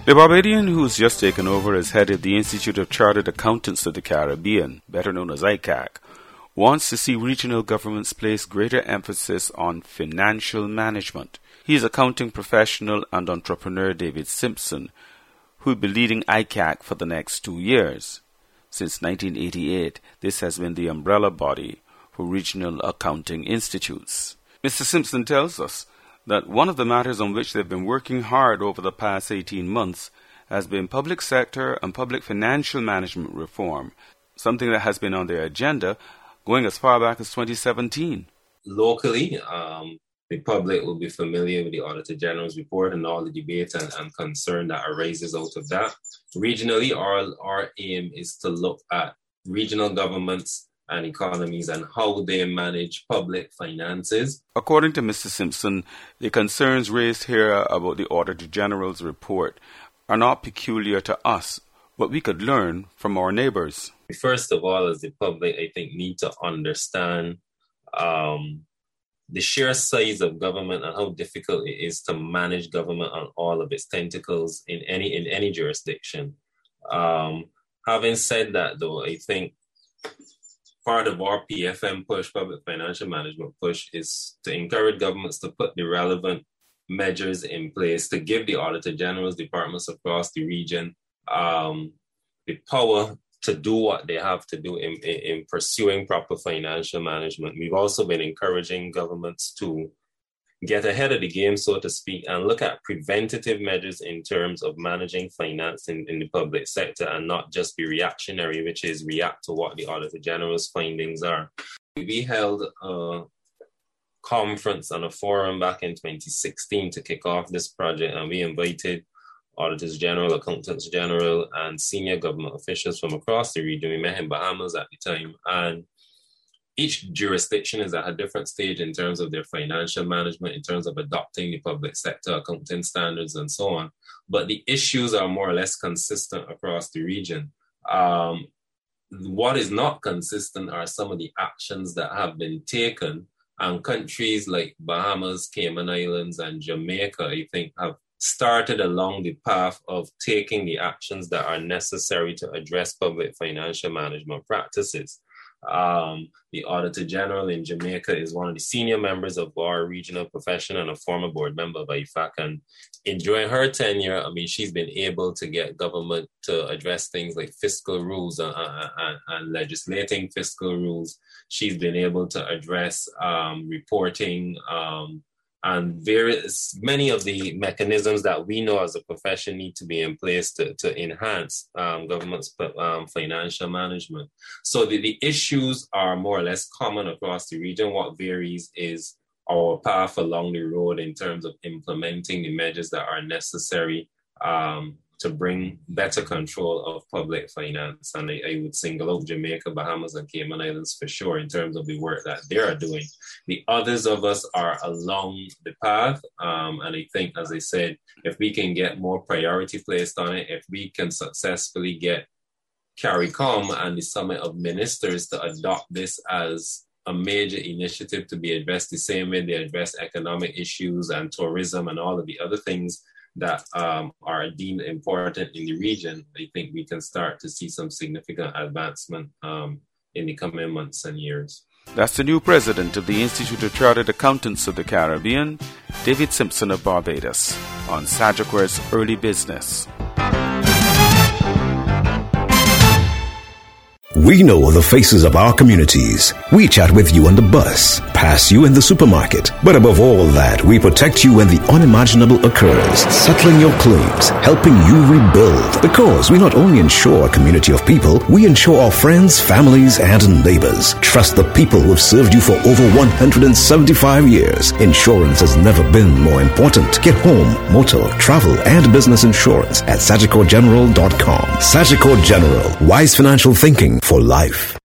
The Barbadian who's just taken over as head of the Institute of Chartered Accountants of the Caribbean, better known as ICAC, wants to see regional governments place greater emphasis on financial management. He is accounting professional and entrepreneur David Simpson, who will be leading ICAC for the next 2 years. Since 1988, this has been the umbrella body for regional accounting institutes. Mr. Simpson tells us that one of the matters on which they've been working hard over the past 18 months has been public sector and public financial management reform, something that has been on their agenda going as far back as 2017. Locally, the public will be familiar with the Auditor General's report and all the debate and concern that arises out of that. Regionally, our aim is to look at regional governments and economies and how they manage public finances. According to Mr. Simpson, the concerns raised here about the Auditor General's report are not peculiar to us, but we could learn from our neighbors. First of all, as the public, I think, need to understand the sheer size of government and how difficult it is to manage government on all of its tentacles in any jurisdiction. Having said that, though, I think part of our PFM push, public financial management push, is to encourage governments to put the relevant measures in place to give the Auditor General's departments across the region the power to do what they have to do in pursuing proper financial management. We've also been encouraging governments to get ahead of the game, so to speak, and look at preventative measures in terms of managing finance in the public sector and not just be reactionary, which is react to what the Auditor General's findings are. We held a conference and a forum back in 2016 to kick off this project, and we invited Auditors General, Accountants General, and senior government officials from across the region. We met in Bahamas at the time, and each jurisdiction is at a different stage in terms of their financial management, in terms of adopting the public sector accounting standards and so on. But the issues are more or less consistent across the region. What is not consistent are some of the actions that have been taken, and countries like Bahamas, Cayman Islands, and Jamaica, I think, have started along the path of taking the actions that are necessary to address public financial management practices. The Auditor General in Jamaica is one of the senior members of our regional profession and a former board member of IFAC. And during her tenure, she's been able to get government to address things like fiscal rules and legislating fiscal rules. She's been able to address reporting and many of the mechanisms that we know as a profession need to be in place to enhance government's financial management. So the issues are more or less common across the region. What varies is our path along the road in terms of implementing the measures that are necessary to bring better control of public finance. And I would single out Jamaica, Bahamas, and Cayman Islands for sure in terms of the work that they are doing. The others of us are along the path. And I think, as I said, if we can get more priority placed on it, if we can successfully get CARICOM and the Summit of Ministers to adopt this as a major initiative to be addressed the same way they address economic issues and tourism and all of the other things that are deemed important in the region, I think we can start to see some significant advancement in the coming months and years. That's the new president of the Institute of Chartered Accountants of the Caribbean, David Simpson of Barbados, on Sagicor's Early Business. We know the faces of our communities. We chat with you on the bus, pass you in the supermarket. But above all that, we protect you when the unimaginable occurs, settling your claims, helping you rebuild. Because we not only insure a community of people, we insure our friends, families, and neighbors. Trust the people who have served you for over 175 years. Insurance has never been more important. Get home, motor, travel, and business insurance at SagicorGeneral.com. Sagicor General, wise financial thinking for life.